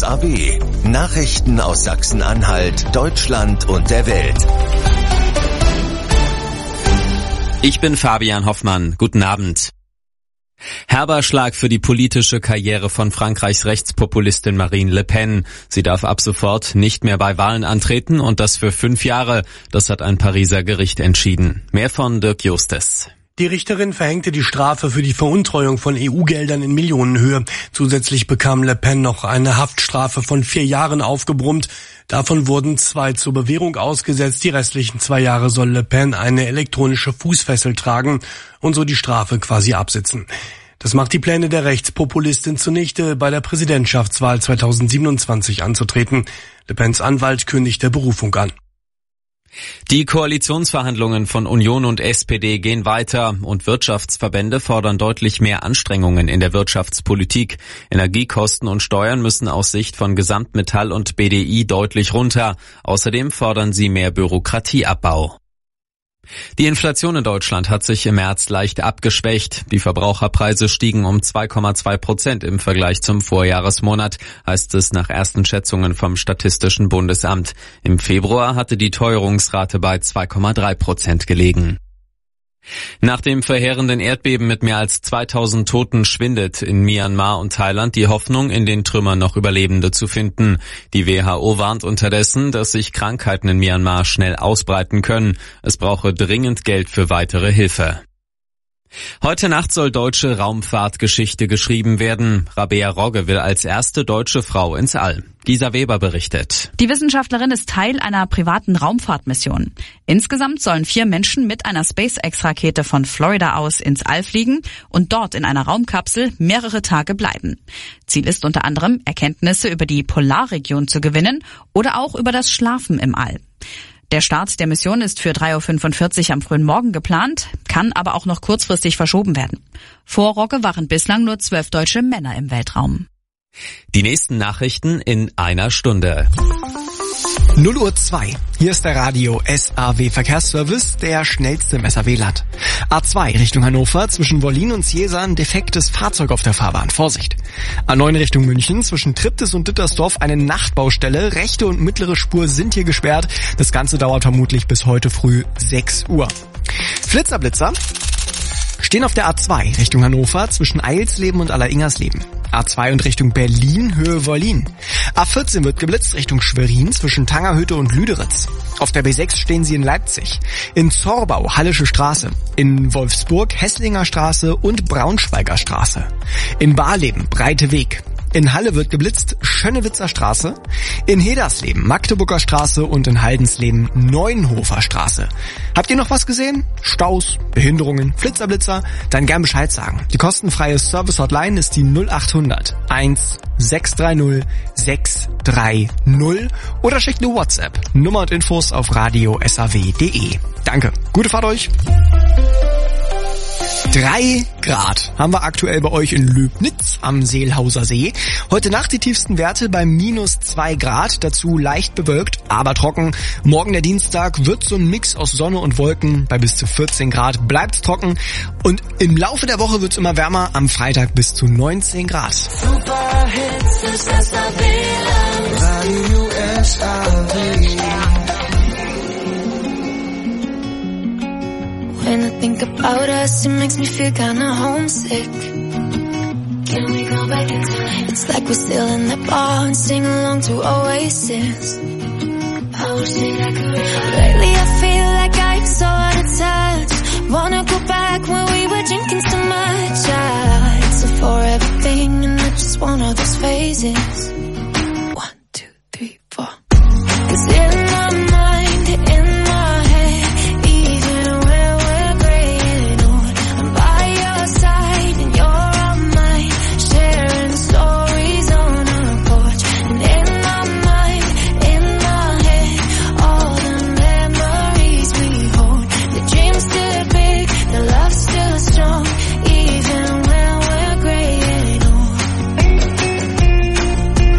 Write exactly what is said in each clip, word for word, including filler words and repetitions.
A W. Nachrichten aus Sachsen-Anhalt, Deutschland und der Welt. Ich bin Fabian Hoffmann. Guten Abend. Herber Schlag für die politische Karriere von Frankreichs Rechtspopulistin Marine Le Pen. Sie darf ab sofort nicht mehr bei Wahlen antreten und das für fünf Jahre. Das hat ein Pariser Gericht entschieden. Mehr von Dirk Justes. Die Richterin verhängte die Strafe für die Veruntreuung von E U-Geldern in Millionenhöhe. Zusätzlich bekam Le Pen noch eine Haftstrafe von vier Jahren aufgebrummt. Davon wurden zwei zur Bewährung ausgesetzt. Die restlichen zwei Jahre soll Le Pen eine elektronische Fußfessel tragen und so die Strafe quasi absitzen. Das macht die Pläne der Rechtspopulistin zunichte, bei der Präsidentschaftswahl zweitausendsiebenundzwanzig anzutreten. Le Pens Anwalt kündigte Berufung an. Die Koalitionsverhandlungen von Union und S P D gehen weiter und Wirtschaftsverbände fordern deutlich mehr Anstrengungen in der Wirtschaftspolitik. Energiekosten und Steuern müssen aus Sicht von Gesamtmetall und B D I deutlich runter. Außerdem fordern sie mehr Bürokratieabbau. Die Inflation in Deutschland hat sich im März leicht abgeschwächt. Die Verbraucherpreise stiegen um zwei Komma zwei Prozent im Vergleich zum Vorjahresmonat, heißt es nach ersten Schätzungen vom Statistischen Bundesamt. Im Februar hatte die Teuerungsrate bei zwei Komma drei Prozent gelegen. Nach dem verheerenden Erdbeben mit mehr als zweitausend Toten schwindet in Myanmar und Thailand die Hoffnung, in den Trümmern noch Überlebende zu finden. Die W H O warnt unterdessen, dass sich Krankheiten in Myanmar schnell ausbreiten können. Es brauche dringend Geld für weitere Hilfe. Heute Nacht soll deutsche Raumfahrtgeschichte geschrieben werden. Rabea Rogge will als erste deutsche Frau ins All. Gisa Weber berichtet. Die Wissenschaftlerin ist Teil einer privaten Raumfahrtmission. Insgesamt sollen vier Menschen mit einer SpaceX-Rakete von Florida aus ins All fliegen und dort in einer Raumkapsel mehrere Tage bleiben. Ziel ist unter anderem, Erkenntnisse über die Polarregion zu gewinnen oder auch über das Schlafen im All. Der Start der Mission ist für drei Uhr fünfundvierzig am frühen Morgen geplant, kann aber auch noch kurzfristig verschoben werden. Vor Rogge waren bislang nur zwölf deutsche Männer im Weltraum. Die nächsten Nachrichten in einer Stunde. null Uhr zwei. Hier ist der Radio S A W Verkehrsservice, der schnellste im S A W-Land. A zwei Richtung Hannover, zwischen Wollin und Ciesa ein defektes Fahrzeug auf der Fahrbahn. Vorsicht. A neun Richtung München, zwischen Triptis und Dittersdorf eine Nachtbaustelle. Rechte und mittlere Spur sind hier gesperrt. Das Ganze dauert vermutlich bis heute früh sechs Uhr. Flitzerblitzer stehen auf der A zwei Richtung Hannover, zwischen Eilsleben und Alleringers-Leben. A zwei und Richtung Berlin, Höhe Wollin. A vierzehn wird geblitzt Richtung Schwerin, zwischen Tangerhütte und Lüderitz. Auf der B sechs stehen sie in Leipzig. In Zorbau, Hallische Straße. In Wolfsburg, Hesslinger Straße und Braunschweiger Straße. In Barleben, Breite Weg. In Halle wird geblitzt Schönnewitzer Straße. In Hedersleben, Magdeburger Straße und in Haldensleben, Neuenhofer Straße. Habt ihr noch was gesehen? Staus, Behinderungen, Flitzerblitzer? Dann gern Bescheid sagen. Die kostenfreie Service-Hotline ist die null acht hundert eins sechs drei null sechs drei null oder schickt eine WhatsApp. Nummer und Infos auf radio s a w punkt d e. Danke. Gute Fahrt euch. Drei Grad haben wir aktuell bei euch in Löbnitz am Seelhauser See. Heute Nacht die tiefsten Werte bei minus zwei Grad, dazu leicht bewölkt, aber trocken. Morgen der Dienstag wird so ein Mix aus Sonne und Wolken, bei bis zu vierzehn Grad bleibt's trocken. Und im Laufe der Woche wird's immer wärmer, am Freitag bis zu neunzehn Grad. Super Hits, das S A W-Land. Radio S A W. When I think about us, it makes me feel kinda homesick. Can we go back in time? It's like we're still in the bar and sing along to Oasis. I wish that I could. Lately I feel like I'm so out of touch. Wanna go back when we were drinking so much. I, it's a forever thing and I just want all those phases. One, two, three, four. 'Cause in my mind, in my head, even when we're graying old, I'm by your side and you're on mine, sharing stories on our porch. And in my mind, in my head, all the memories we hold. The dream's still big, the love's still strong, even when we're graying old.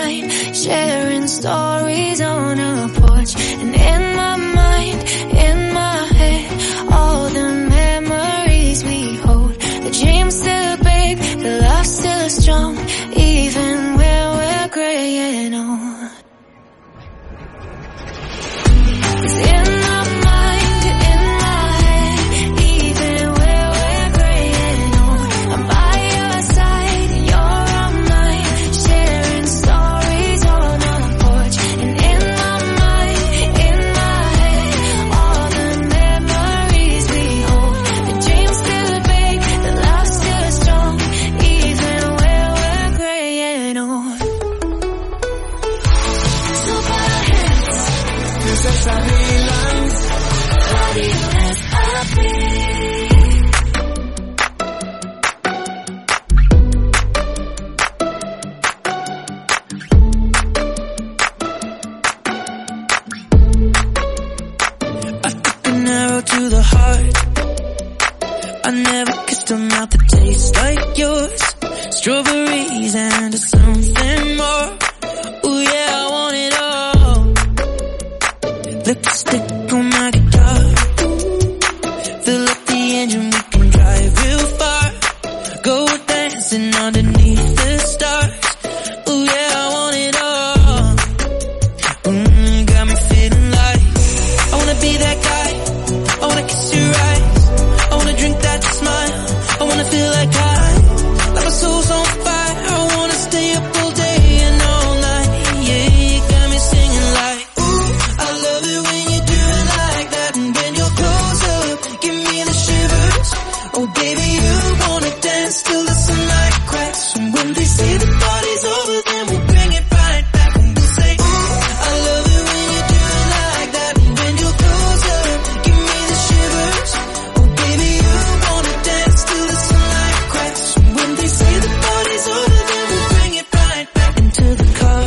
mind, sharing stories on a porch. And in my mind, in my head, all the memories we hold. The dream's still big, the love's still strong, even when we're graying old. I never kissed a mouth that tastes like yours. Strawberries and something more. Ooh yeah, I want it all. Lipstick on my guitar. Fill up the engine, we can drive real far. Go dancing underneath the stars. Ooh yeah, I want it all. Mm, got me feeling like I wanna be that guy. I wanna kiss your eyes. I wanna drink that smile. I wanna feel like I, like my soul's on fire. I wanna stay up all day and all night. Yeah, you got me singing like, ooh, I love it when you do it like that. And when you're close up, give me the shivers. Oh baby, you wanna dance till the sunlight cracks. And when they say the party's over, then we'll bring it right back. And we'll say, ooh, I love it when you do it like that. And when you're close up, give me the shivers. Oh baby, you wanna dance till the sunlight cracks. And when they say the party's over, then we'll bring it right back into the car.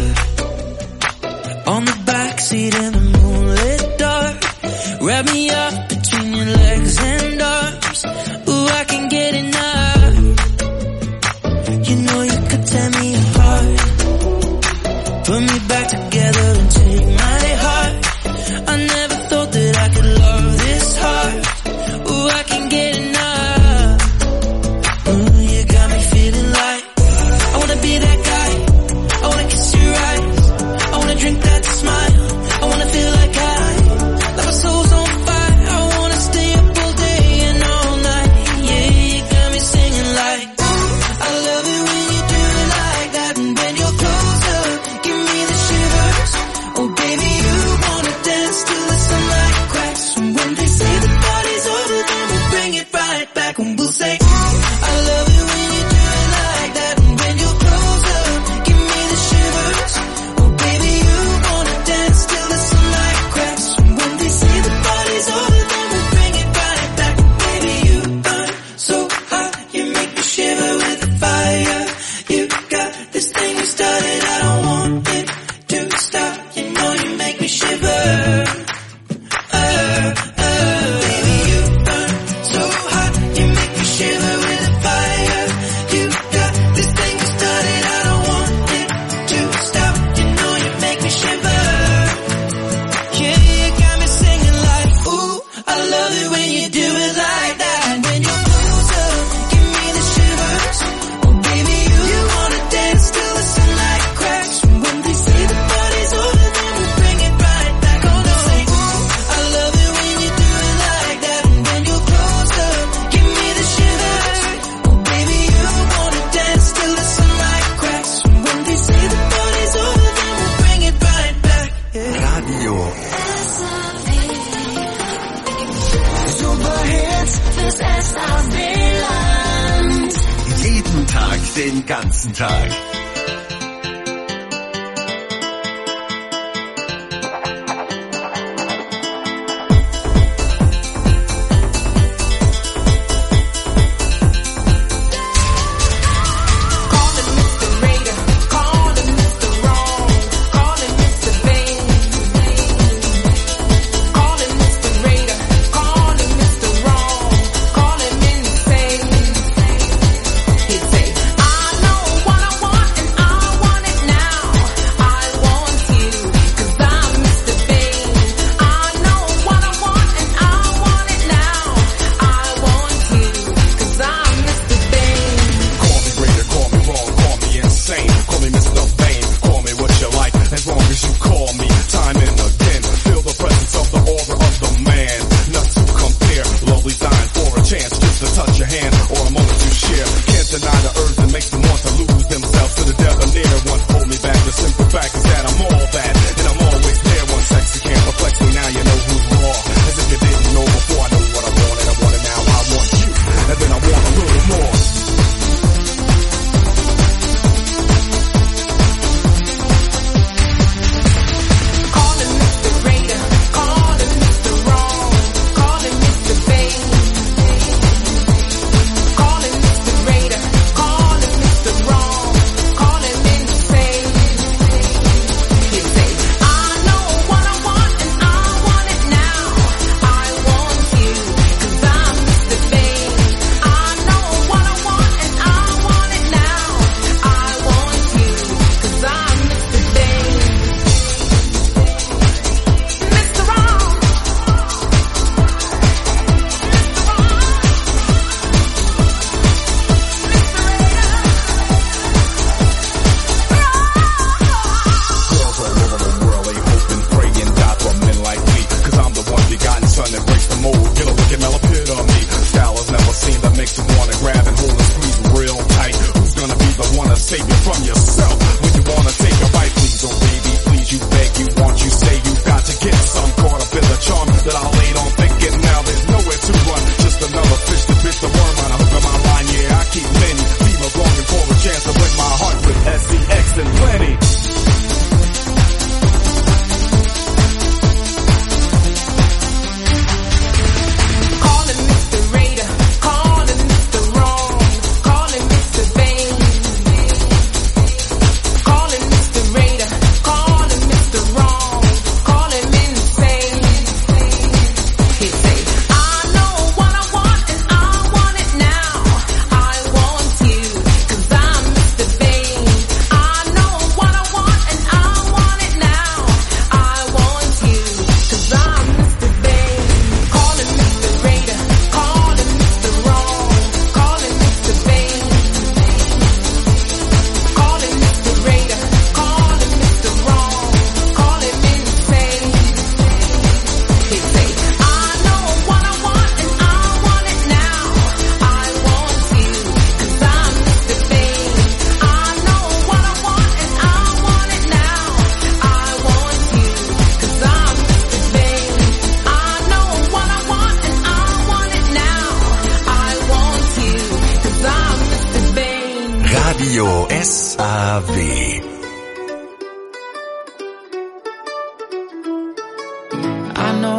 On the backseat in the moonlit dark. Wrap me up between your legs and arms. Ooh, I can get enough. You know you could tear me apart. Put me back together and take my heart. I never thought that I could love this hard. Ooh, I can get enough. Ooh, you got me feeling like I wanna be that guy. I wanna kiss your eyes. I wanna drink that smile. I wanna feel like I, like my soul's on fire. I wanna stay up all day and all night. Yeah, you got me singing like, ooh, I love it when you do it like that. And when you're close up, give me the shivers. Oh baby, you wanna dance till the sunlight cracks. And when they say the party's over, then we'll bring it right back. And we'll say, ooh, I love it when you do it like that. And when you're close up, give me the shivers. Oh baby, you wanna dance till the sunlight cracks. And when they say the party's over, then we'll bring it right back. Baby, you burn so hot, you make me shiver with the fire. You got this thing you started, I don't want it to stop. You know you make me shiver. Uh, uh, baby, you burn so hot, you make me shiver with the fire. You got this thing you started, I don't want it to stop. You know you make me shiver. Yeah, you got me singing like, ooh, I love it when you do it like that. And when you're close up, give me the shivers. Oh baby, you, you wanna dance till the sunlight cracks. And when they say the party's over, then we'll bring it right back. Oh no, say, ooh, I love it when you do it like that. And when you're close up, give me the shivers. Oh baby, you wanna dance till the sunlight cracks. And when they say the party's over, then we'll bring it right back. Yeah. Radio Superhits fürs S A W-Land. jeden Tag, den ganzen Tag. I know what I want.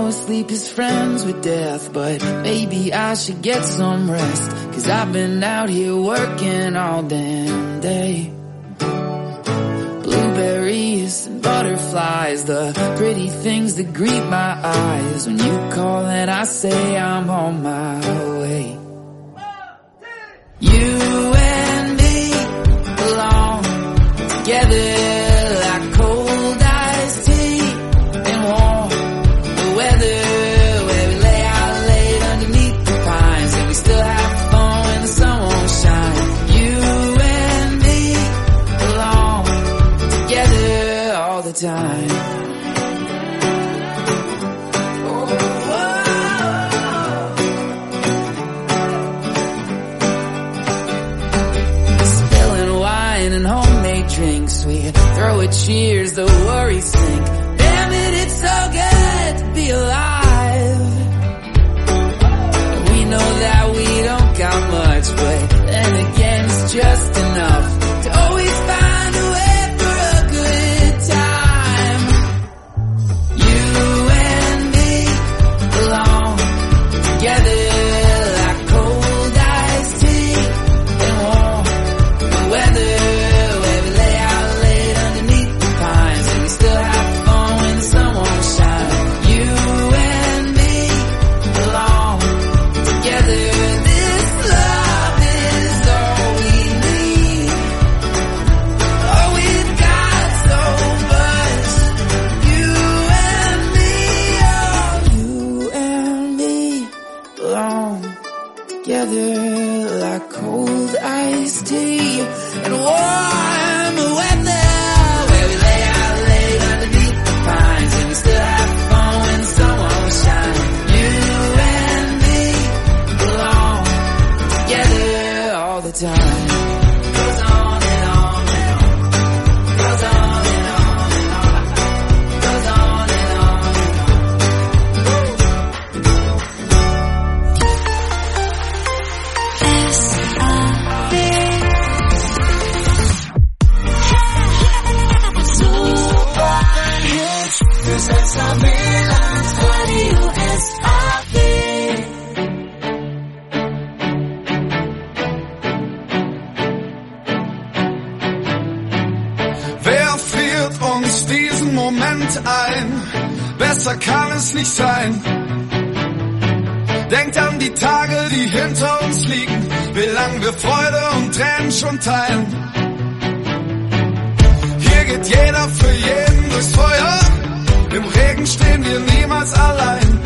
know sleep is friends with death, but maybe I should get some rest, 'cause I've been out here working all damn day. Blueberries and butterflies, the pretty things that greet my eyes. When you call and I say I'm on my way. You and me belong together like cold iced tea and warm weather, where we lay out late underneath the pines and we still have fun when the sun won't shine. You and me belong together all the time. Drinks, we throw a cheers, the worries sink. Damn it, it's so good to be alive. We know that we don't got much, but then again it's just enough to always find a way for a good time. You and me belong together like cold iced tea and warm weather. Like cold iced tea and warm weather, where we lay out late underneath the pines and we still have fun when the sun won't shine. You and me belong together all the time. Goes on and on and on. Goes on and on and on. Goes on and on and Wer friert uns diesen Moment ein? Besser kann es nicht sein. Denkt an die Tage, die hinter uns liegen, wie lang wir Freude und Tränen schon teilen. Hier geht jeder für jeden durchs Feuer, im Regen stehen wir niemals allein.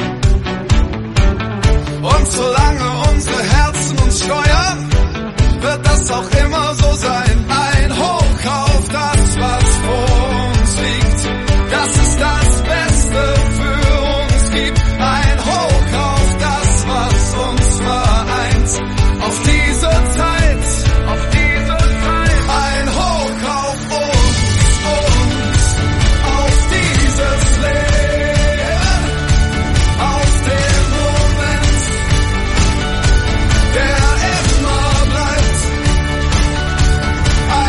Und solange unsere Herzen uns steuern, wird das auch immer so sein. Ein Hoch auf das, was vor uns liegt, das ist das Beste für uns gibt. Ein Hoch auf das, was uns vereint, auf diese Zeit, auf diese Zeit. Ein Hoch auf uns, uns, auf dieses Leben, auf den Moment, der immer bleibt.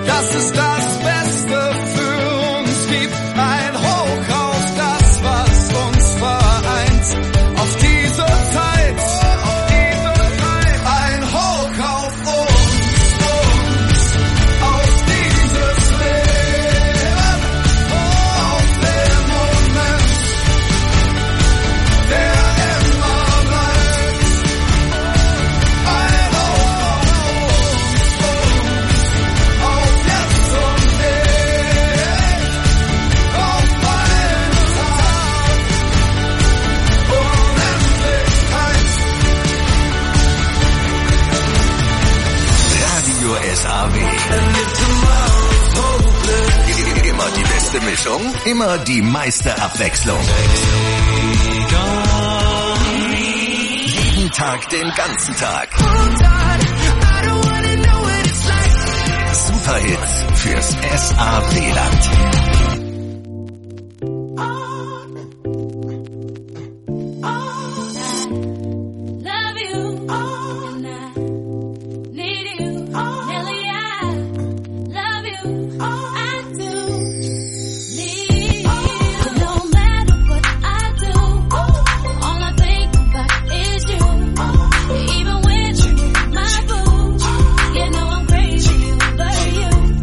dass es das Beste für uns gibt. Ein Hoch auf das, was uns vereint. Auf diese Zeit, auf diese Zeit. Ein Hoch auf uns, uns, auf dieses Leben, auf den Moment, der immer bleibt. Ein Hoch auf uns, uns, auf jetzt und ewig, auf einen Tag, Unendlichkeit. Radio S A W. Immer die beste Mischung, immer die meiste Abwechslung. Jeden Tag, den ganzen Tag. Superhits fürs S A W-Land. Love you, and I need you, Nelly. I love you, I do need you. No matter what I do, all I think about is you. Even when you're my boo, you know I'm crazy over you.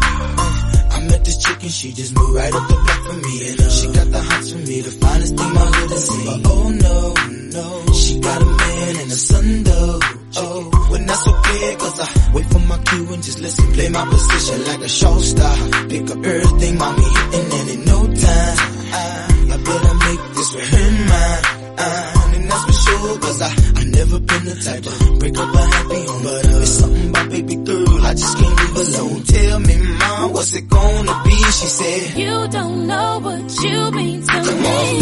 I met this chick and she just moved right up the block for me. And uh, she got the hots for me, the finest thing my hood has seen. But oh no, no, she got a man and a son though. Oh, well that's okay, cause I wait for my cue and just listen, play my position like a show star. Pick up everything, mommy hitting, and in no time, I, I better make this with her mine. Uh, and that's for sure, cause I, I never been the type to break up a happy home. But uh, it's something about baby girl, I just can't leave alone. Tell me, mom, what's it gonna be? She said, You don't know what you mean to Come me. on.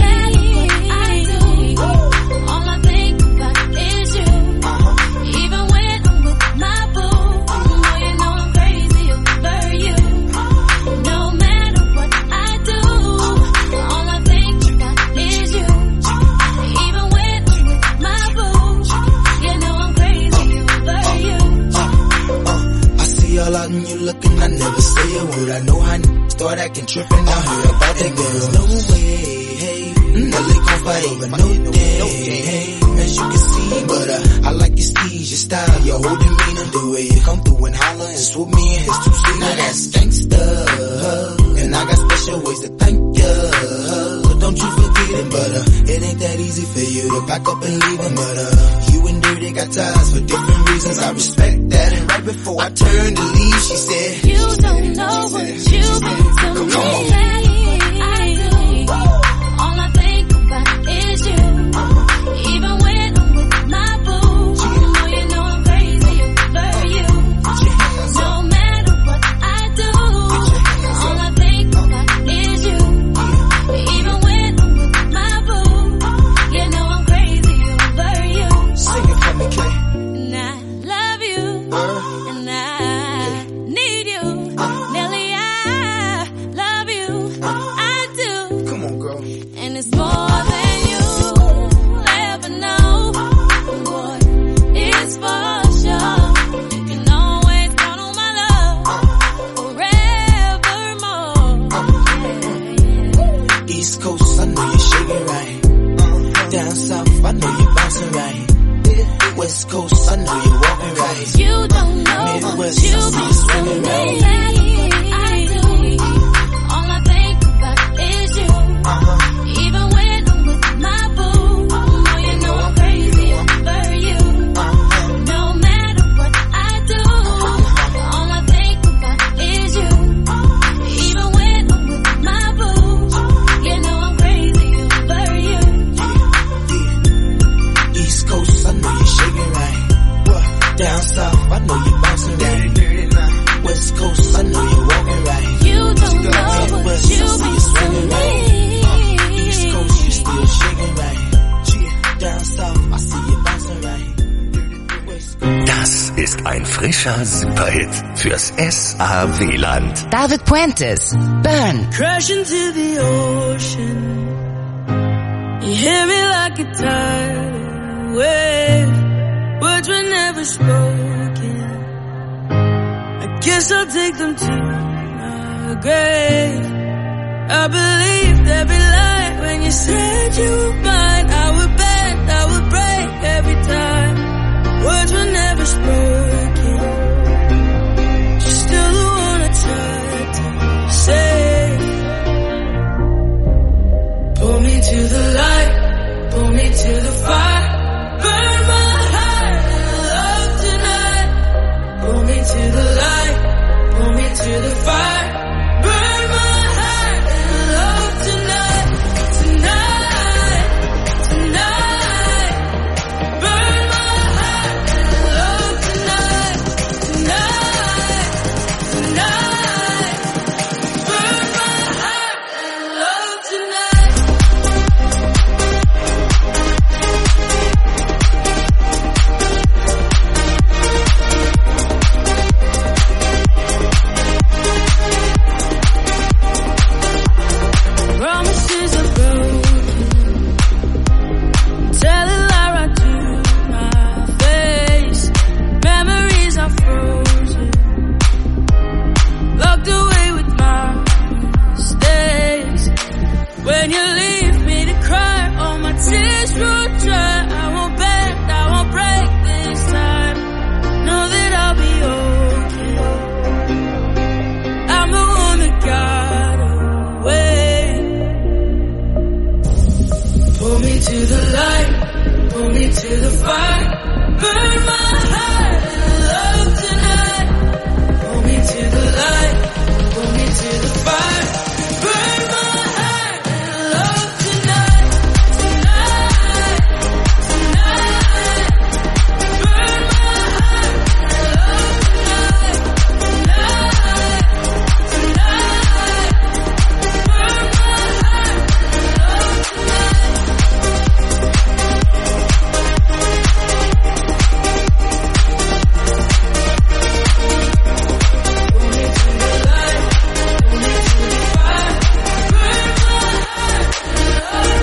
I do. All I think about is you. Even when I'm with my boo, oh, you know I'm crazy over you. No matter what I do, all I think about is you. Even when I'm with my boo, you know I'm crazy over you. uh, I see all out and you looking, I never say a word. I know how n- start acting trippin', I heard about that girl. No way, hey, Nelly gon' fight over no day, hey, as you can see. But uh, I like your steez, your style, your whole demeanor, the way you come through and holler and swoop me in his two seat. Now that's gangsta, and I got special ways to thank ya. But don't you forget it, but uh, it ain't that easy for you to back up and leave him. But uh, you and Dirty got ties for different reasons, I respect that. And right before I turned to leave, she said, You don't know what you've been to Come me. on. I do. All I think about is you. Even when I'm with my boo, oh, you know I'm crazy over you. No matter what I do, all I think about is you. Even when I'm with my boo, you know I'm crazy over you. Sing it for me, Kay. And I love you, and I need you, Nelly. I love you, I do, Come on, girl. and it's more than you ever know. Boy, it's for sure. You can always count on my love forevermore. East Coast, I know you're shaking right. Down south, I know you're bouncing right. West Coast, I know you're walking right. You don't know what Midwest, I you've see been you swinging to right. me. I do. All I think about is you. Even when I'm with my boo, oh, you know I'm crazy over you. No matter what I do, all I think about is you. Even when I'm with my boo, you know I'm crazy over you. East Coast, I know you're shaking right. Down south, I know you're bouncing right. West Coast, I know you're walking right. You don't know what Midwest, I you've see been you swinging to right. me. East Coast, you still shaking right. Down south, I see you bouncing right. West Coast. Das ist ein frischer Superhit fürs S A W-Land. David Puentes, Burn. Crash into the ocean. You hear me like a tidal wave. Words were never spoken. I guess I'll take them to my grave. I believed every lie when you said you were mine. I would bend, I would break every time. Words were never spoken. You're still the one I tried to save. Pull me to the light, pull me to the fire. Burn my heart in love tonight. Pull me to the light, pull me to the fire. Burn my heart in love tonight, tonight, tonight. Burn my heart in love tonight, tonight, tonight. Burn my heart in love tonight. Promises are broken. Tell a lie right to my face. Memories are frozen. Locked away with my mistakes. When you leave me to cry, all my tears run dry. I won't bend, I won't break this time. Know that I'll be okay. I'm the one that got away. Pull me to the light, pull me to the fire. Burn my heart in love tonight. Pull me to the light, pull me to the fire. Burn my heart in love tonight, tonight, tonight. Burn my heart in love tonight, tonight, tonight. Burn my heart in love tonight. Pull me to the light, pull me to the fire. Burn my heart in love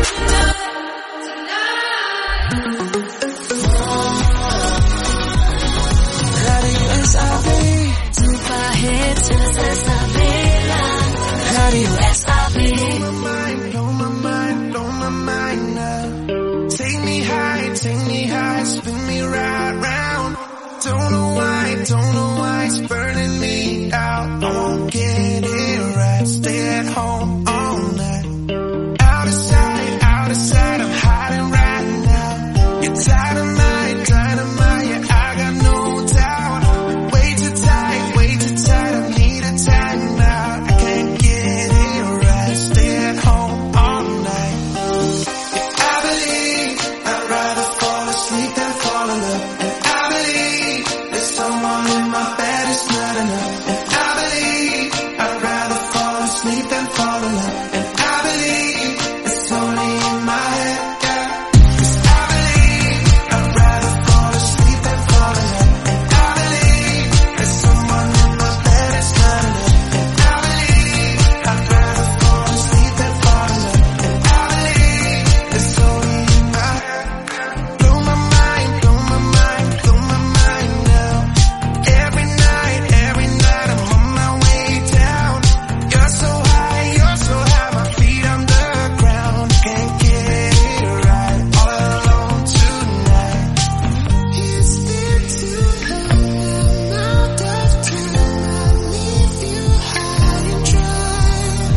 tonight, tonight. Radio S A V, Superhits, S A V Land. Radio S A V. Blow my mind, blow my mind, blow my mind now. Take me high, take me high, spin me right round. Don't know why, don't know why it's burning me out. I won't get it right, stay at home all night. Out of sight, out of sight, I'm hiding right now. You're dynamite, dynamite, yeah, I got no doubt. Way too tight, way too tight, I need a time out. I can't get it right, stay at home all night. Yeah, I believe I'd rather fall asleep than fall in love. And I believe there's someone in my bed is not enough. And I believe I'd rather fall asleep than fall in love. And I believe it's only in my head, yeah. 'Cause I believe I'd rather fall asleep than fall in love. And I believe there's someone in my bed is not enough. And I believe I'd rather fall asleep than fall in love. And I believe it's only in my head. Blow my mind, blow my mind, blow my mind now. Every night, every night I'm on my way down. You're so high, you're so high, my feet on the ground. Can't get it right, all alone tonight. It's been too long, I'm out of time. I leave you high and dry.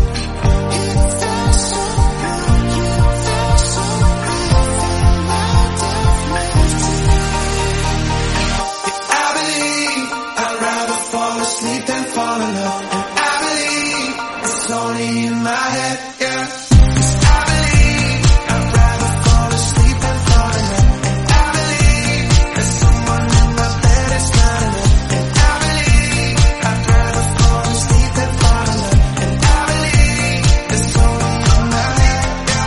It felt so wrong, you felt so right. Felt like I've left tonight. Yeah, I believe I'd rather fall asleep than fall in love. And I believe it's only in my head, yeah. 'Cause I believe I'd rather fall asleep than fall in love. And I believe there's someone in my bed is not enough. And I believe I'd rather fall asleep than fall in love. And I believe it's only in my head, yeah.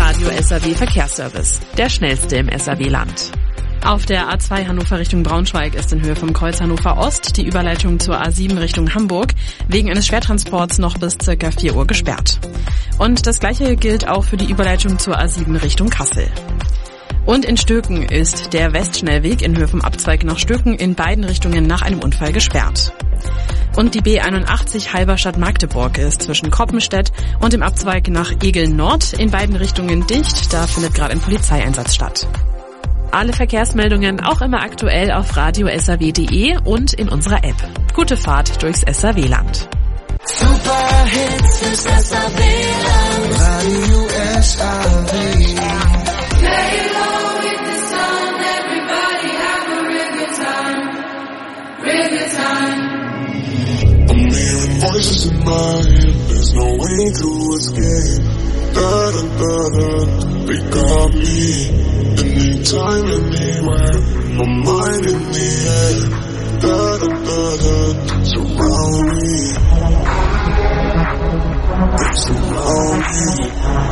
Radio S R W Verkehrsservice, der schnellste im S R W-Land. Auf der A zwei Hannover Richtung Braunschweig ist in Höhe vom Kreuz Hannover Ost die Überleitung zur A sieben Richtung Hamburg wegen eines Schwertransports noch bis circa vier Uhr gesperrt. Und das gleiche gilt auch für die Überleitung zur A sieben Richtung Kassel. Und in Stöken ist der Westschnellweg in Höhe vom Abzweig nach Stöken in beiden Richtungen nach einem Unfall gesperrt. Und die B einundachtzig Halberstadt-Magdeburg ist zwischen Koppenstedt und dem Abzweig nach Egeln Nord in beiden Richtungen dicht. Da findet gerade ein Polizeieinsatz statt. Alle Verkehrsmeldungen auch immer aktuell auf radio s r w punkt de und in unserer App. Gute Fahrt durchs S R W-Land. Super Hits fürs S R W-Land. Radio S R W. Play along with the song, everybody have a real good time, real good time. I'm hearing voices in my head, there's no way to escape. Da da da da, they got me. Anytime, anywhere, my mind in the air. Da da da da, surround me. They surround me.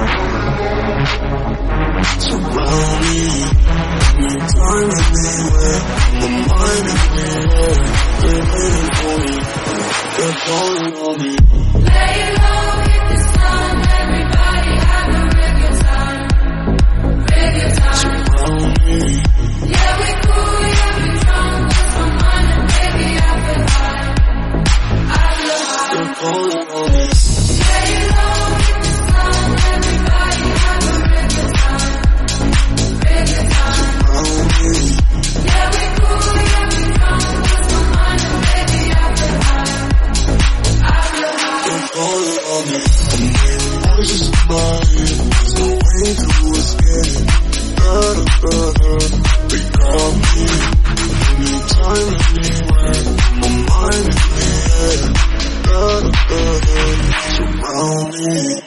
Surround me. Anytime, anywhere, my mind in the air. They're waiting for me. They're calling on me. Play along with the song, everybody have a real good time, real good time. Surround me. Yeah, we cool, yeah, we drunk, just for money, baby, I feel high, I feel high. They're calling on me. Play along with the song, everybody have a real good time, real good time. Surround me. Yeah, we cool, yeah, we drunk, just for money, baby, I feel high, I feel high. They're calling on me. I'm hearing voices in my head, there's no way to escape. Da da da da, they got me. Anytime, anywhere, my mind in the air. Da da da da, surround me.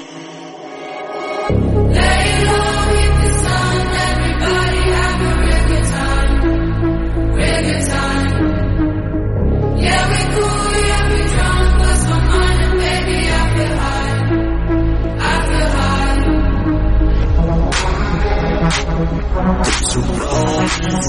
Lay low with the sun, everybody have a real good time, real good time. Yeah, we cool, yeah, we drunk, lost my mind, and baby, I feel high, I feel high. Surround me.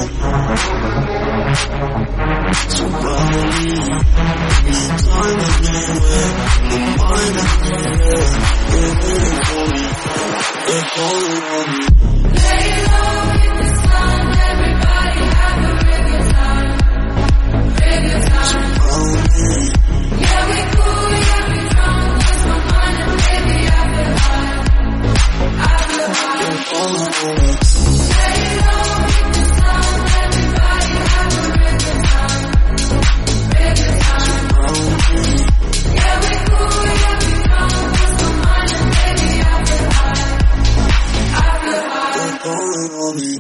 Surround me. Anytime, anywhere, my mind in the air. They're waiting for me. They're calling on me. Lay low with the sun, everybody have a real good time, real good time. Surround me. Yeah, we cool, yeah, we drunk, lost my mind, and baby, I feel high, I feel high. They're calling on me. Lay low with the sun, everybody have a real good time, real good time. Surround me. Yeah, we cool, yeah, we drunk, lost my mind, and baby, I feel high, I feel high. They're calling on me.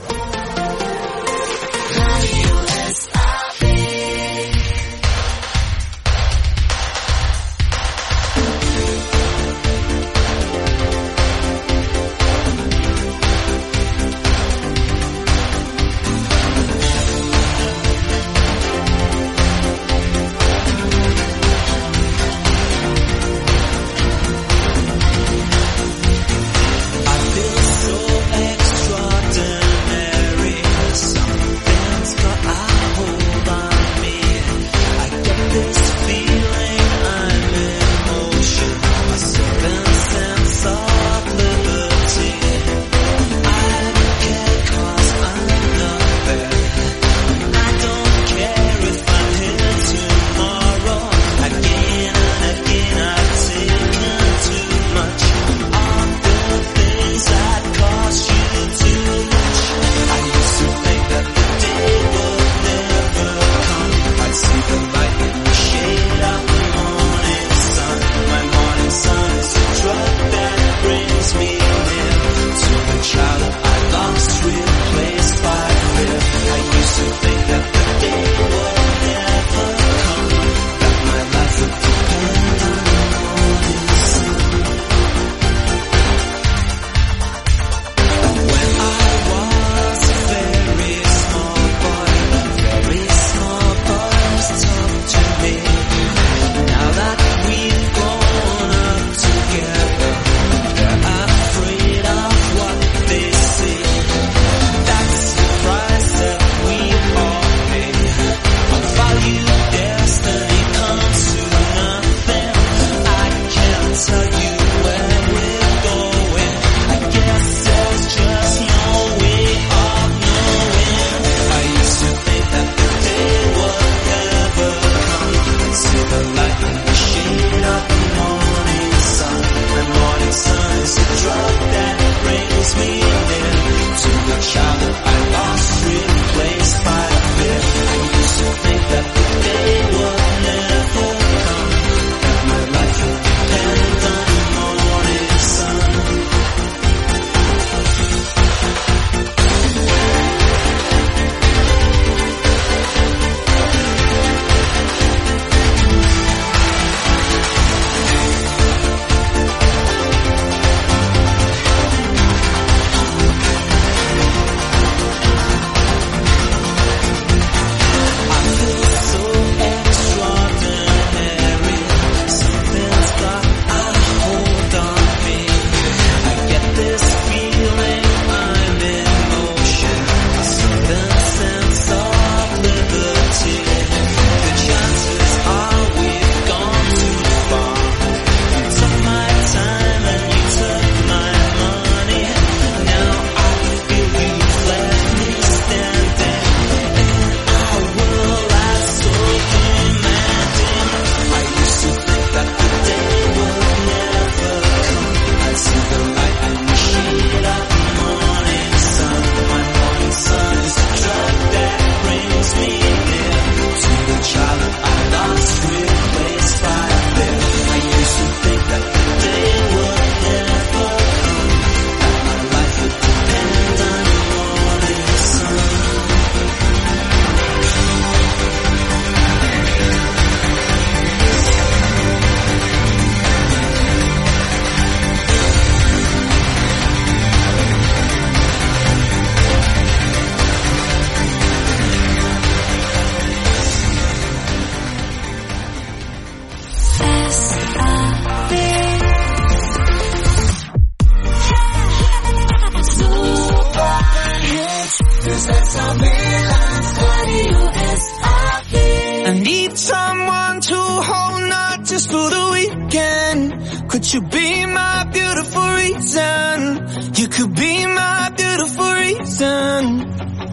Afraid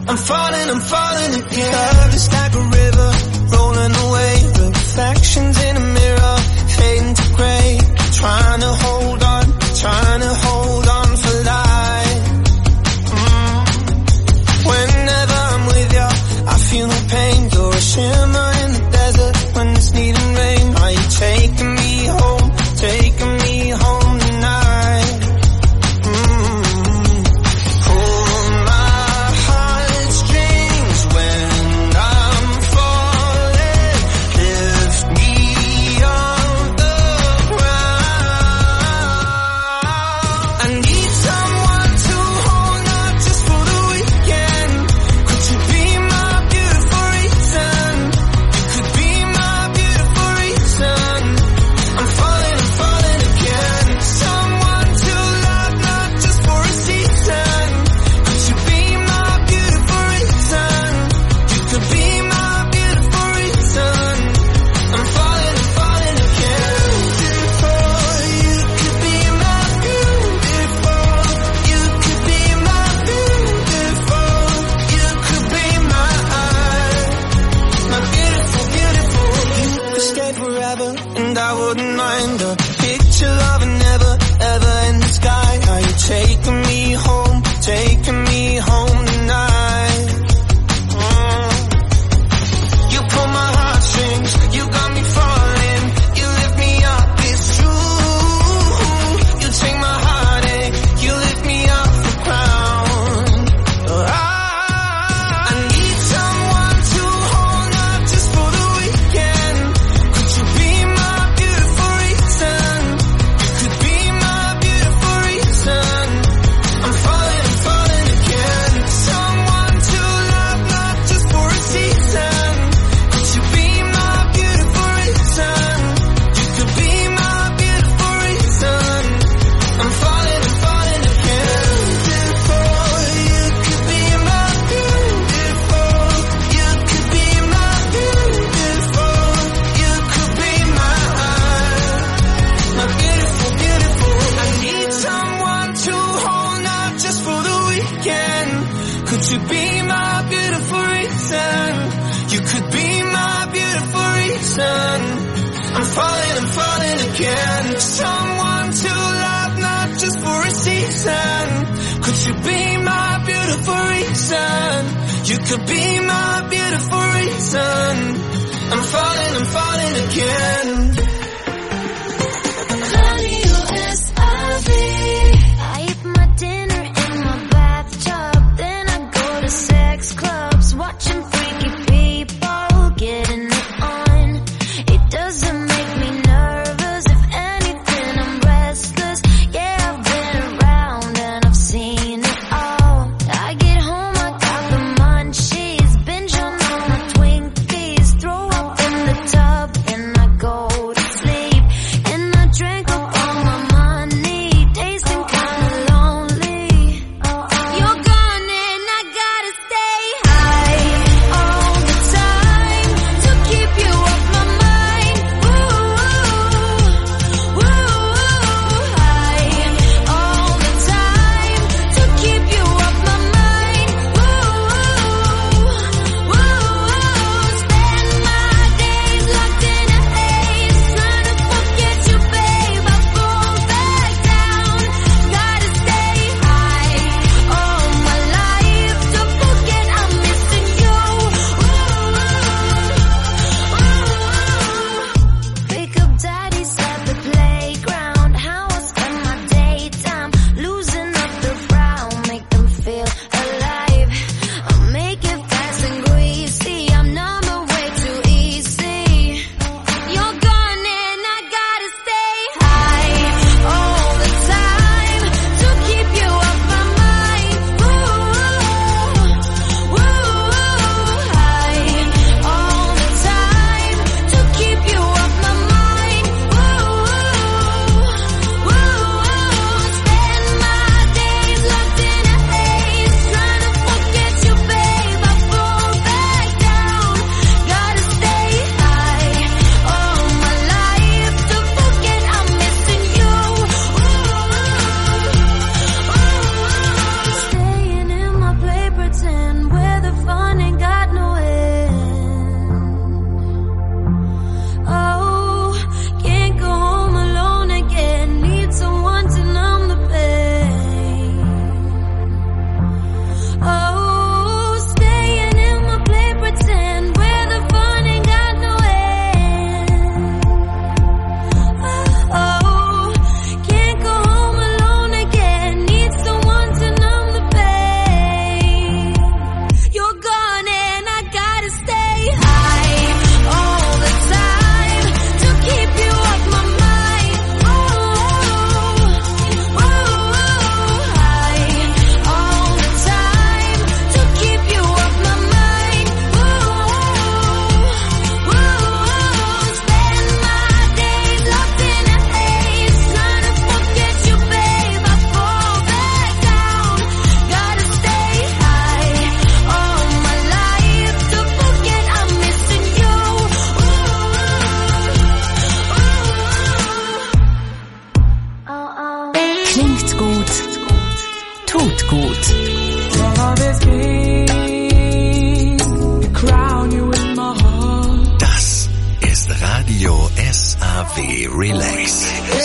I'm falling, I'm falling again. Love is like a river, rolling away. Reflections in a mirror, fading to grey. Trying to hold on, trying to hold on for life. Mm. Whenever I'm with you, I feel no pain. You're a shimmer in the desert when it's needing rain. Are you taking me home, taking me home tonight? Mm. Hold my heartstrings when I'm falling. Lift me off the ground. I need someone to hold, not just for the weekend. Could you be my beautiful reason? You could be my beautiful reason. I'm falling, I'm falling again. Someone to love, not just for a season. Could you be my beautiful reason? You could be my beautiful reason. I'm falling, I'm falling again. Beautiful, you could be my beautiful. You could be my beautiful. You could be my my beautiful, beautiful. You could stay forever, and I wouldn't mind a picture of a never, ever in the sky. Are you taking me home, taking me home tonight? Mm. You pull my heartstrings, you got me falling. You lift me up, it's true. You take my heartache, you lift me off the ground. Oh, I, I need someone to hold, not just for the weekend. Could you be my beautiful reason? You could be my beautiful reason. I'm falling, I'm falling again. Someone to love, not just for a season. Could you be my beautiful reason? You could be my beautiful reason. I'm falling, I'm falling again. Beautiful, you could be my beautiful. You could be my beautiful. You could be my my beautiful, beautiful. I need someone to hold, not just for the weekend. Could you be my beautiful reason? You could be my beautiful reason. I'm falling, I'm falling again. Someone to love, not just for a season. Could you be my beautiful reason? You could be my beautiful reason. I'm falling, I'm falling again. Radio S I V. I eat my dinner in my bathtub, then I go to sex clubs, watching freaky people getting it on. It doesn't make me nervous, if anything I'm restless. Yeah, I've been around and I've seen it all. I get home, I got the munchies, binge on all my Twinkies, throw up in the tub, and I go to gut. Das ist Radio S A W Relax.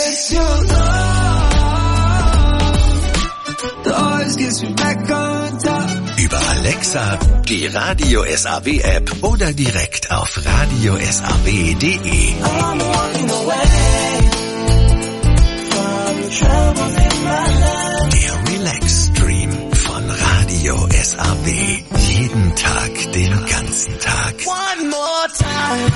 Über Alexa, die Radio S A W App oder direkt auf radio s a w punkt d e. Der Relax Stream von Radio S A W. Jeden Tag, den ganzen Tag. One more time.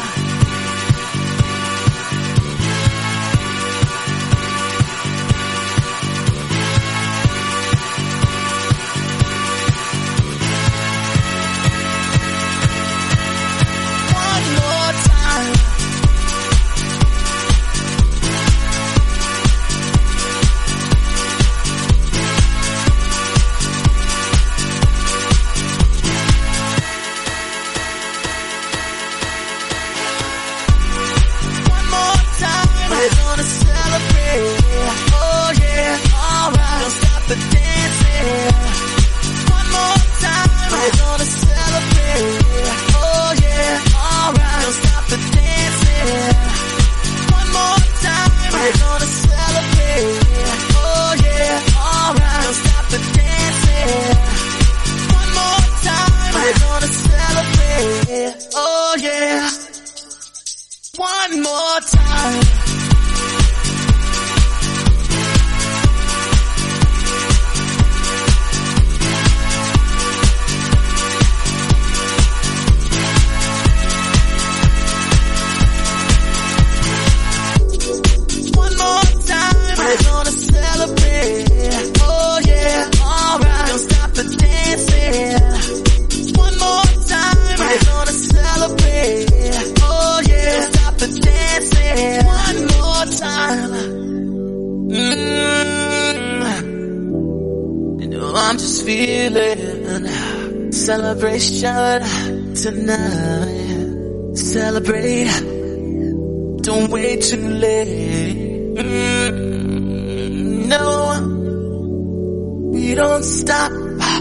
Celebration tonight. Celebrate. Don't wait too late. Mm, no, we don't stop.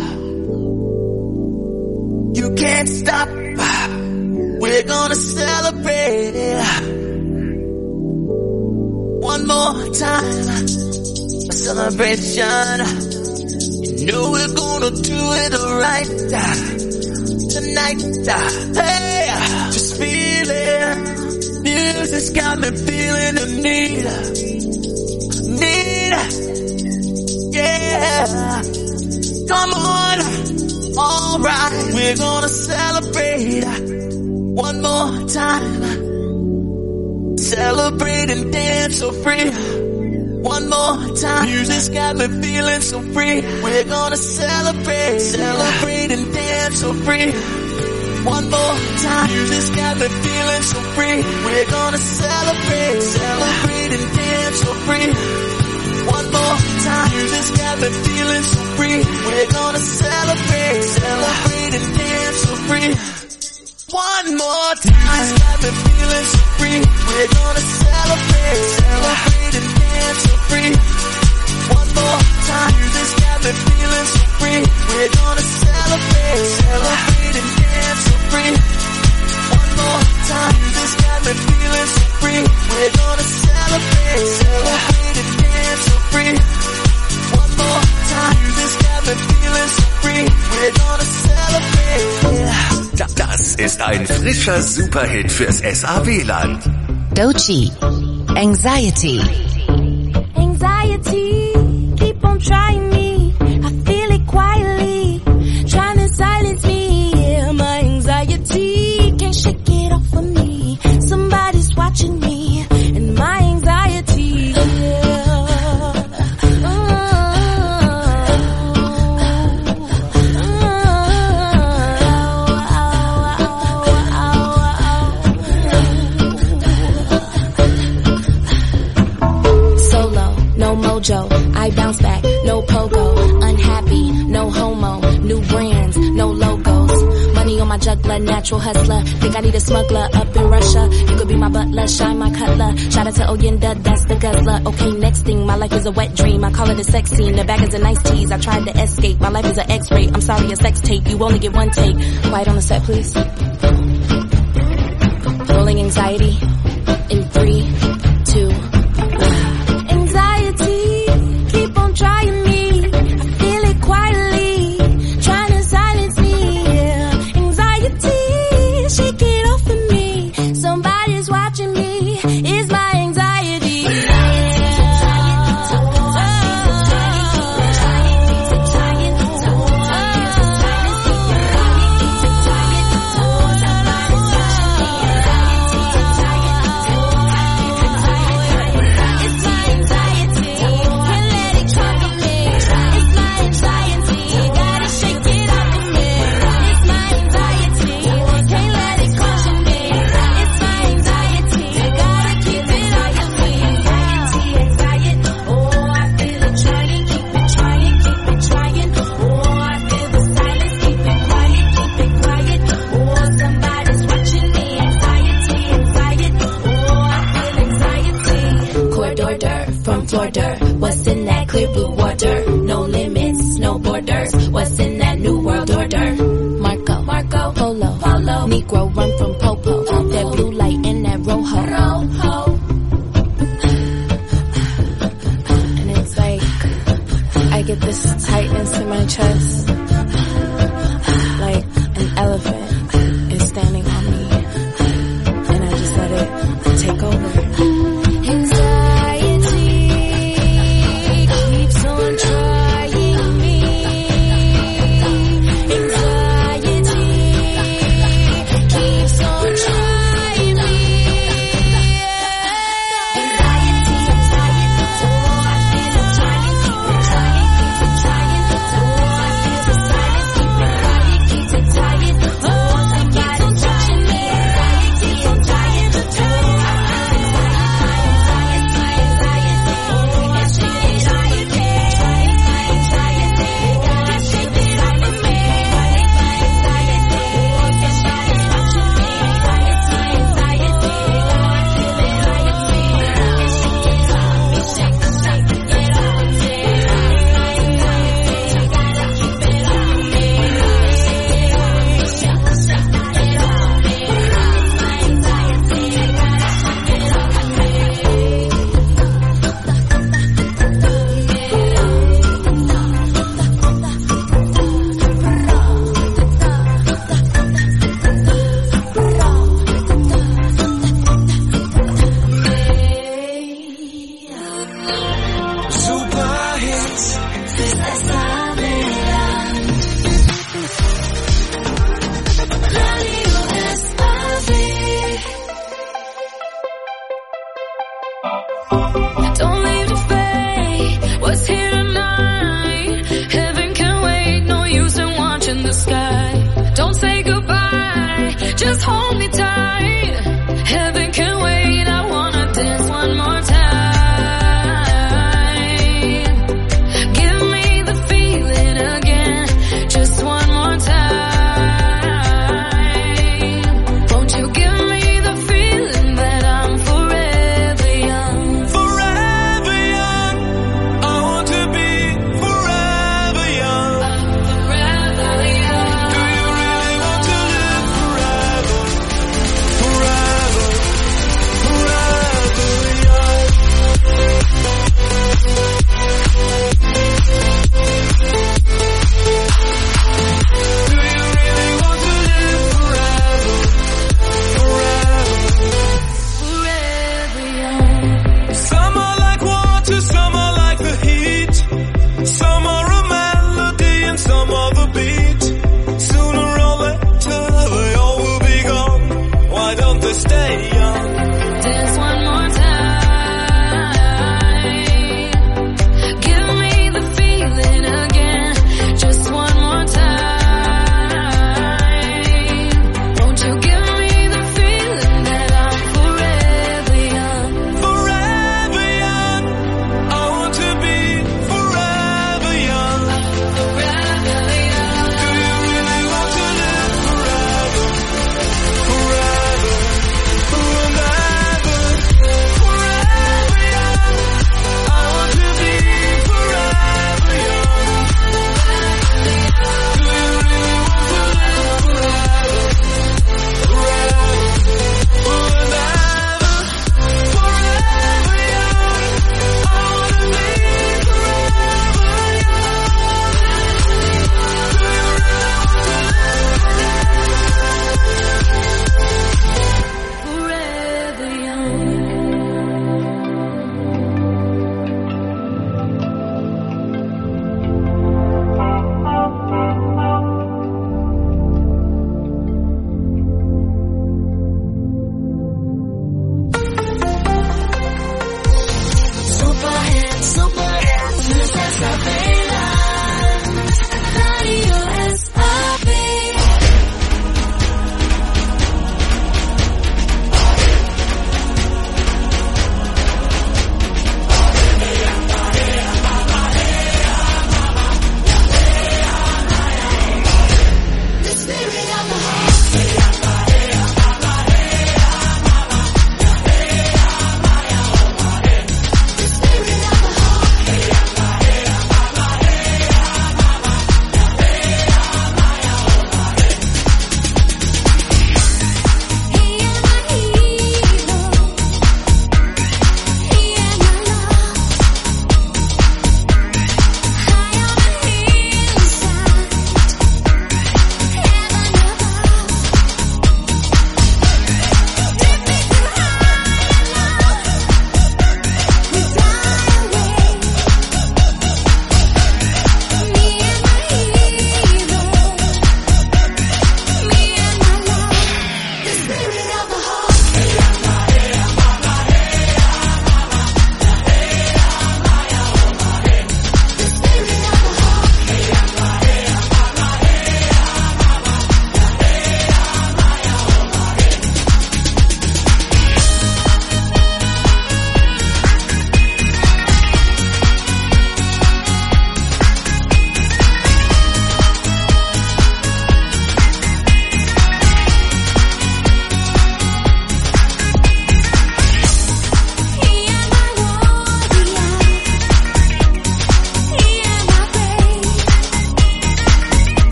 You can't stop. We're gonna celebrate. One more time. A celebration. You know we're gonna do it right tonight. Hey, just feel it. Music's got me feeling the need, need. Yeah, come on. All right, we're gonna celebrate one more time. Celebrate and dance so free. One more time. Music's got me feeling so free. We're gonna celebrate, celebrate and dance so free. One more time. Music's got me feeling so free. We're gonna celebrate, celebrate and dance so free. One more time. Music's got me feeling so free. We're gonna celebrate, celebrate and dance so free. One more time. Music's got me feeling so free. We're gonna celebrate, celebrate and dance so free. One more time. Music's got me feeling so free. We're gonna celebrate, celebrate and dance so free. One more time. Music's got me feeling so free. We're gonna celebrate, celebrate and dance so free. One more time. Music's got me feeling so free. We're gonna celebrate. Das ist ein frischer Superhit fürs S A W-Land. Doechii, Anxiety. Anxiety, keep on trying me. I feel it quietly, trying to silence me. Yeah, my anxiety can't shake it off of me. Somebody's watching me, and my anxiety. Yeah. I bounce back, no pogo, unhappy, no homo, new brands, no logos, money on my juggler, natural. natural hustler. Think I need a smuggler up in Russia. You could be my butler, shine my cutler. Shout out to Oyenda, that's the guzzler. Okay, next thing, my life is a wet dream. I call it a sex scene. The bag is a nice tease. I tried to escape. My life is an X-ray. I'm sorry, a sex tape. You only get one take. Quiet on the set, please. Rolling anxiety in three, two, one. Anxiety, keep on trying me. I feel it quietly, trying to silence me. Yeah. Anxiety, shake it off of me. Somebody's watching me. It's my anxiety. What's in that clear blue water? No limits, no borders. What's in that new world order? Marco, Marco, Polo, Polo. Negro run from Popo. Popo. That blue light and that rojo. Rojo. And it's like I get this tightness in my chest, like an elephant is standing on me, and I just let it take over.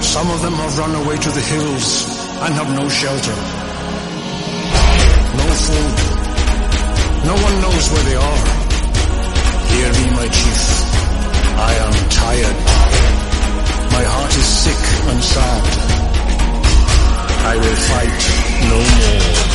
Some of them have run away to the hills and have no shelter, no food. No one knows where they are. Hear me, my chief. I am tired. My heart is sick and sad. I will fight no more.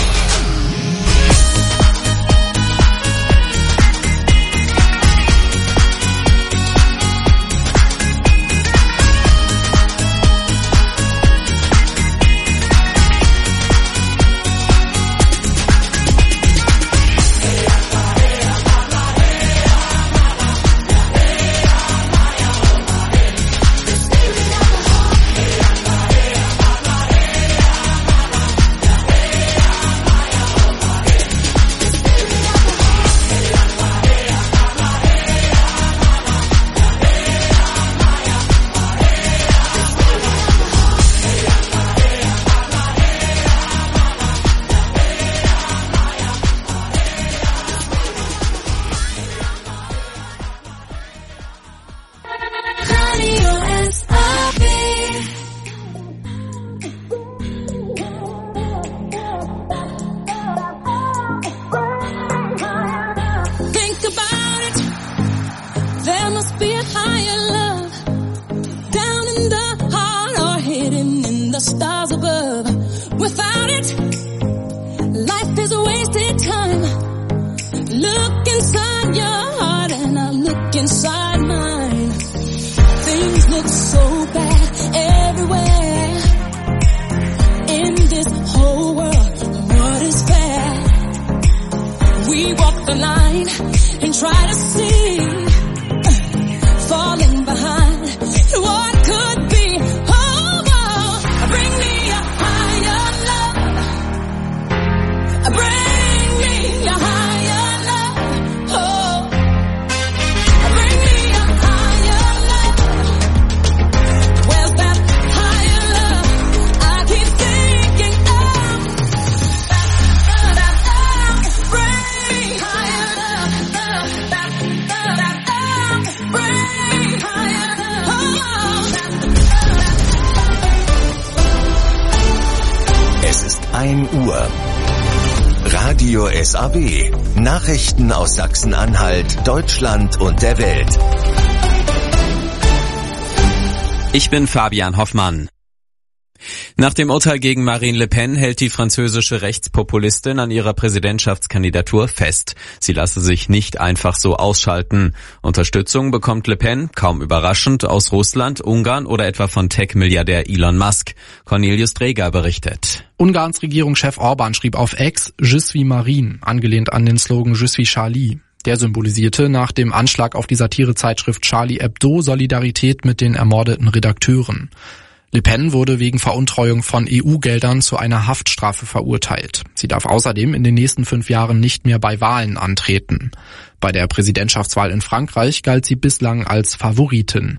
Radio S A W. Nachrichten aus Sachsen-Anhalt, Deutschland und der Welt. Ich bin Fabian Hoffmann. Nach dem Urteil gegen Marine Le Pen hält die französische Rechtspopulistin an ihrer Präsidentschaftskandidatur fest. Sie lasse sich nicht einfach so ausschalten. Unterstützung bekommt Le Pen, kaum überraschend, aus Russland, Ungarn oder etwa von Tech-Milliardär Elon Musk. Cornelius Dreger berichtet. Ungarns Regierungschef Orban schrieb auf X Je suis Marine, angelehnt an den Slogan Je suis Charlie. Der symbolisierte nach dem Anschlag auf die Satirezeitschrift Charlie Hebdo Solidarität mit den ermordeten Redakteuren. Le Pen wurde wegen Veruntreuung von E U-Geldern zu einer Haftstrafe verurteilt. Sie darf außerdem in den nächsten fünf Jahren nicht mehr bei Wahlen antreten. Bei der Präsidentschaftswahl in Frankreich galt sie bislang als Favoritin.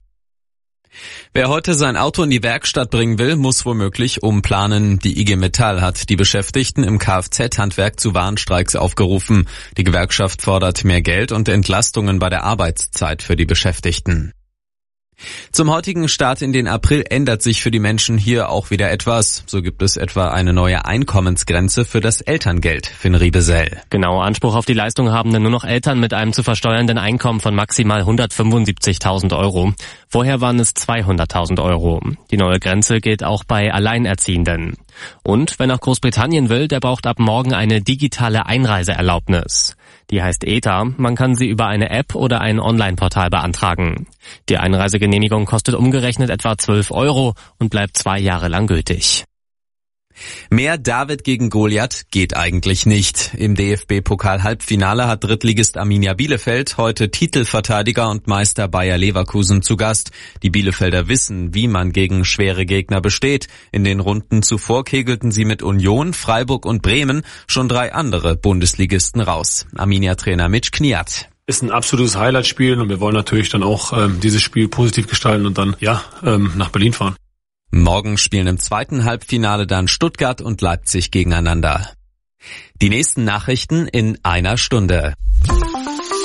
Wer heute sein Auto in die Werkstatt bringen will, muss womöglich umplanen. Die I G Metall hat die Beschäftigten im Kfz-Handwerk zu Warnstreiks aufgerufen. Die Gewerkschaft fordert mehr Geld und Entlastungen bei der Arbeitszeit für die Beschäftigten. Zum heutigen Start in den April ändert sich für die Menschen hier auch wieder etwas. So gibt es etwa eine neue Einkommensgrenze für das Elterngeld, Finn Riebesell. Genau, Anspruch auf die Leistung haben denn nur noch Eltern mit einem zu versteuernden Einkommen von maximal hundertfünfundsiebzigtausend Euro. Vorher waren es zweihunderttausend Euro. Die neue Grenze gilt auch bei Alleinerziehenden. Und wer nach Großbritannien will, der braucht ab morgen eine digitale Einreiseerlaubnis. Die heißt E T A. Man kann sie über eine App oder ein Online-Portal beantragen. Die Einreisegenehmigung kostet umgerechnet etwa zwölf Euro und bleibt zwei Jahre lang gültig. Mehr David gegen Goliath geht eigentlich nicht. Im D F B-Pokal-Halbfinale hat Drittligist Arminia Bielefeld heute Titelverteidiger und Meister Bayer Leverkusen zu Gast. Die Bielefelder wissen, wie man gegen schwere Gegner besteht. In den Runden zuvor kegelten sie mit Union, Freiburg und Bremen schon drei andere Bundesligisten raus. Arminia-Trainer Mitch Kniat. Ist ein absolutes Highlight-Spiel und wir wollen natürlich dann auch ähm, dieses Spiel positiv gestalten und dann ja ähm, nach Berlin fahren. Morgen spielen im zweiten Halbfinale dann Stuttgart und Leipzig gegeneinander. Die nächsten Nachrichten in einer Stunde.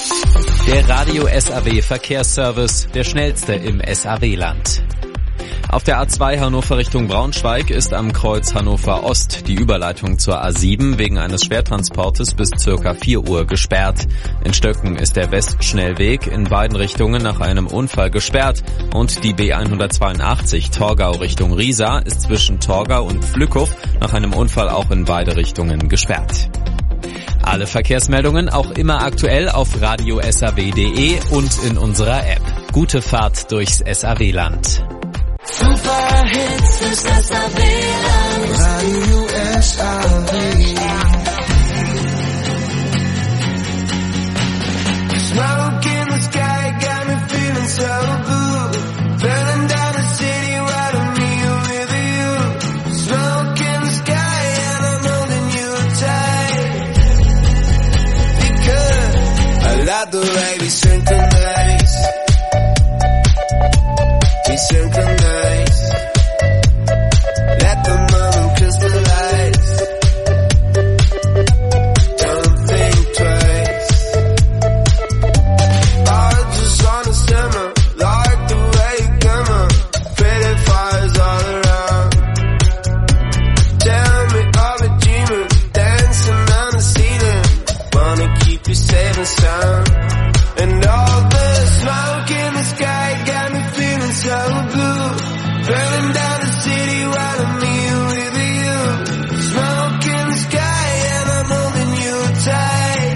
Der Radio S A W Verkehrsservice, der schnellste im S A W-Land. Auf der A zwei Hannover Richtung Braunschweig ist am Kreuz Hannover Ost die Überleitung zur A sieben wegen eines Schwertransportes bis circa vier Uhr gesperrt. In Stöcken ist der Westschnellweg in beiden Richtungen nach einem Unfall gesperrt und die B hundertzweiundachtzig Torgau Richtung Riesa ist zwischen Torgau und Flückhof nach einem Unfall auch in beide Richtungen gesperrt. Alle Verkehrsmeldungen auch immer aktuell auf radio S A W punkt de und in unserer App. Gute Fahrt durchs S A W-Land. Super Hits fürs S A W-Land. Radio S A W. Smoke in the sky got me feeling so good. Burning down the city right on me with you. Smoke in the sky and I'm holding you tight. Because I love the way we synchronize. We synchronize. Let the moment crystallize. Don't think twice. I just wanna simmer, like the way you glimmer. Pretty fires all around. Tell me all the dreaming, dancing on the ceiling. Wanna keep you safe and sound. And all the smoke in the sky got me feeling so blue. Burning down the city while I'm here with you. Smoke in the sky and I'm holding you tight.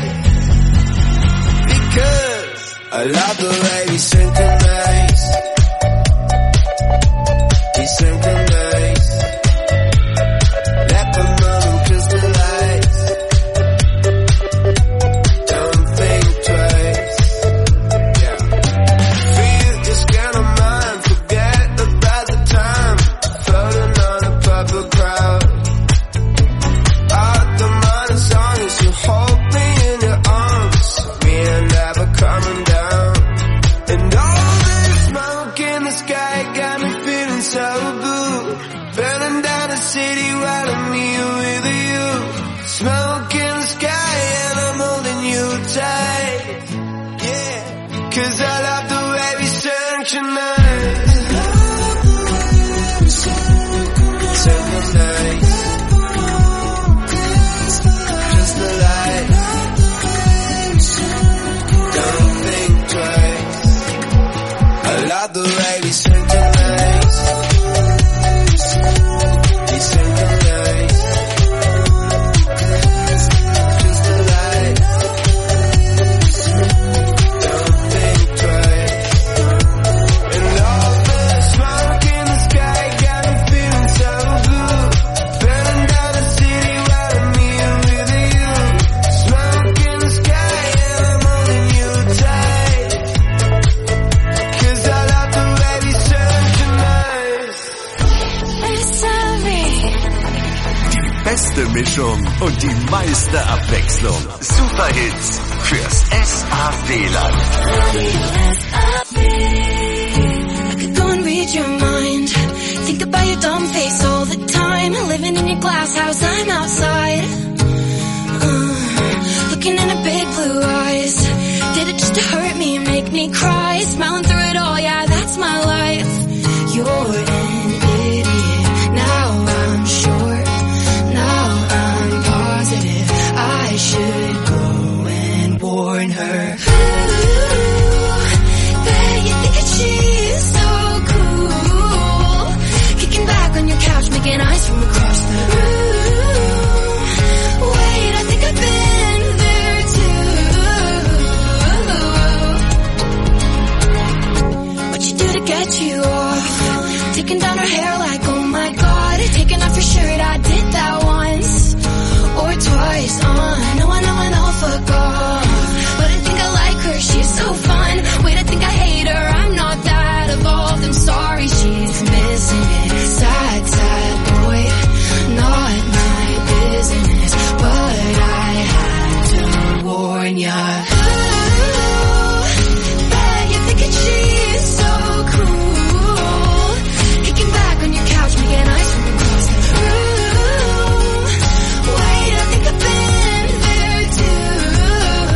Because I love the way we synchronize. We synchronize. Let the moment crystallize. Don't think twice. Yeah. Feel just get on mind. Forget about the time. Floating on a purple crowd. Out the morning sun as you hold me in your arms. We are never coming down. And all this smoke in the sky got me feeling so good. Burning down the city while I'm here with you. Smoke in the sky and I'm holding you tight. Yeah, cause I love the way we synchronize. Synchronize. Crystallize. Don't think twice. I love the way we synchronize. We synchronize. Crystallize. Don't think twice. And all the smoke in the sky got me feeling so good. Burning down the city while I'm here with you. Smoke in the sky and I'm holding you tight. Cause I love the way we synchronize. S A W. Die beste Mischung und die meiste Abwechslung. Superhits fürs S A W-Land. I could go and read your mind. Think about your dumb face all the time. Living in your glass house, I'm outside. Uh, looking into big blue eyes. Did it just to hurt me and make me cry? Smiling through it all, yeah, that's my life. You're an idiot. Now I'm sure. Now I'm positive. I should go and warn her. Bet you think that she's so cool. Kicking back on your couch, making eyes from across the room. Wait, I think I've been there too. What you do to get you off? Taking down her hair like, oh my god. Taking off your shirt, I did that once or twice. Uh, no, I know, I know, fuck off. But I think I like her, she's so fun. Wait, I think I hate her, I'm not that evolved. I'm sorry, she's missing it. Sad, sad boy, not my business. But I had to warn ya. Ooh, bet you're thinking she's so cool. Kicking back on your couch, making eyes from across the room. Wait, I think I've been there too.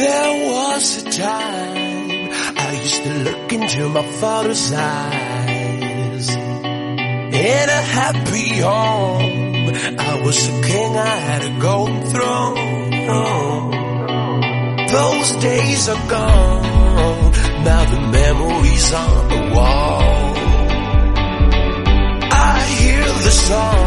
There was a time I used to look into my father's eyes. In a happy home, I was a king, I had a golden throne. Those days are gone, now the memories on the wall. I hear the song